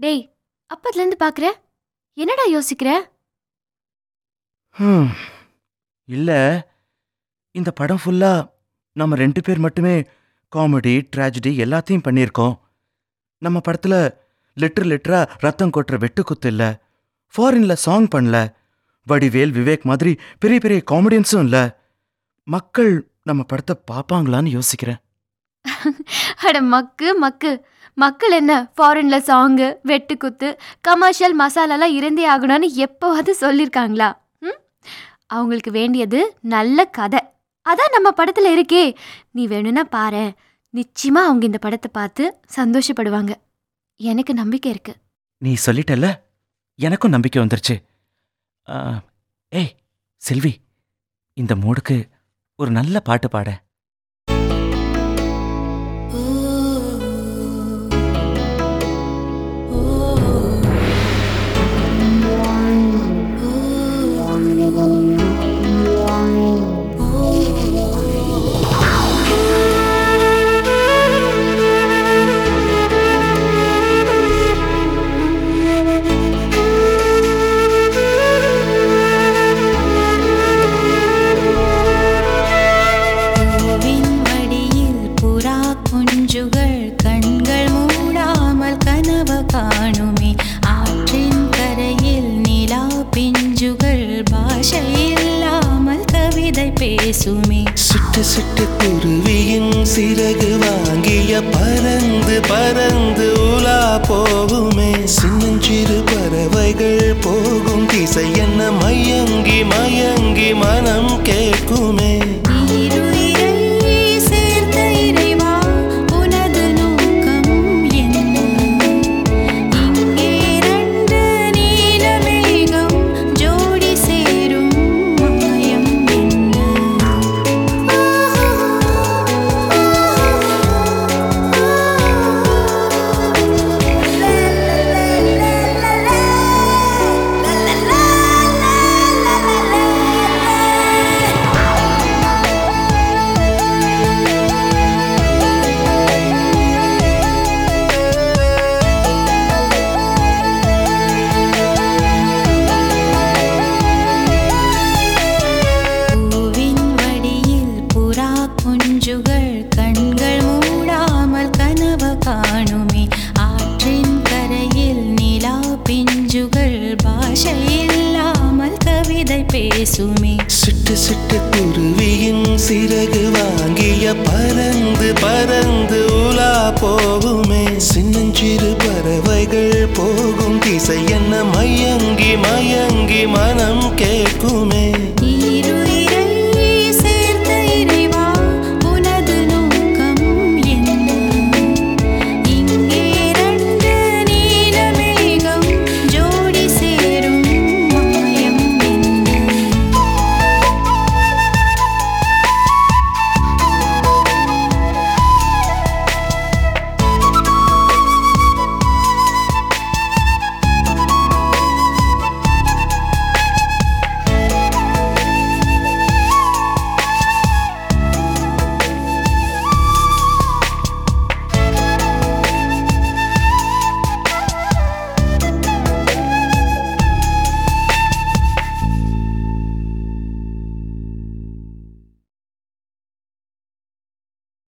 டேய், அப்பத்துலேருந்து பார்க்குற, என்னடா யோசிக்கிற? இல்ல, இந்த படம் ஃபுல்லா நம்ம 2 பேர் மட்டுமே காமெடி, ட்ராஜடி எல்லாத்தையும் பண்ணியிருக்கோம். நம்ம படத்துல லிட்டரா ரத்தம் கொட்டுற வெட்டுக்குத்து இல்ல, ஃபாரின்ல சாங் பண்ணல, வடிவேல், விவேக் மாதிரி பெரிய பெரிய காமெடியன்ஸும் இல்ல. மக்கள் நம்ம படத்தை பார்ப்பாங்களான்னு யோசிக்கிறேன். அட மக்கு மக்கு, மக்கள் என்ன ஃபாரின்ல சாங்கு, வெட்டுக்குத்து, கமர்ஷியல் மசாலாலாம் இருந்தே ஆகணும்னு எப்போவாது சொல்லியிருக்காங்களா? அவங்களுக்கு வேண்டியது நல்ல கதை. அதான் நம்ம படத்துல இருக்கே. நீ வேணும்னா பாரு, நிச்சயமா அவங்க இந்த படத்தை பார்த்து சந்தோஷப்படுவாங்க. எனக்கு நம்பிக்கை இருக்கு. நீ சொல்லிட்டல்ல, எனக்கும் நம்பிக்கை வந்துருச்சு. ஏய் செல்வி, இந்த மூடுக்கு ஒரு நல்ல பாட்டு பாட. சிட்டு சிட்டு குருவியின் சிறகு வாங்கிய பறந்து பறந்து உலா போகுமே. சின்னஞ்சிறு பறவைகள் போகும் திசை என்ன மயங்கி மயங்கி மனம் கேட்குமே. சிட்டு சிட்டு குருவியின் சிறகு வாங்கிய பறந்து பறந்து உலா போகுமே. சின்னஞ்சிறு பறவைகள் போகும் திசை என்ன மயங்கி மயங்கி மனம் கேட்குமே.